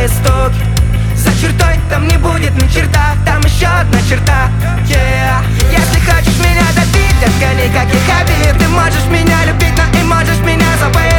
стук. За чертой там не будет ни черта, там еще одна черта, Если хочешь меня добить, отгони, как и Хабиб. Ты можешь меня любить, но и можешь меня забыть.